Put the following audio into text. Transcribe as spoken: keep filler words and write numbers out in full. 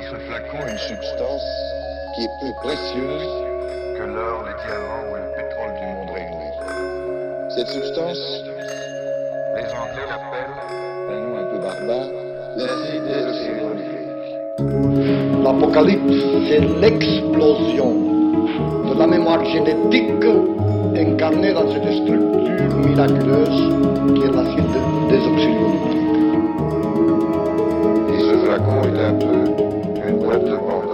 dans ce flacon une substance qui est plus précieuse que l'or, les diamants ou le pétrole du monde réuni. Cette substance, les Anglais l'appellent, un nom un peu barbare, l'acide désoxyribonucléique. L'apocalypse, c'est l'explosion de la mémoire génétique incarnée dans cette structure miraculeuse qui est l'acide désoxyribonucléique. Et ce flacon est un peu une boîte de Pandore.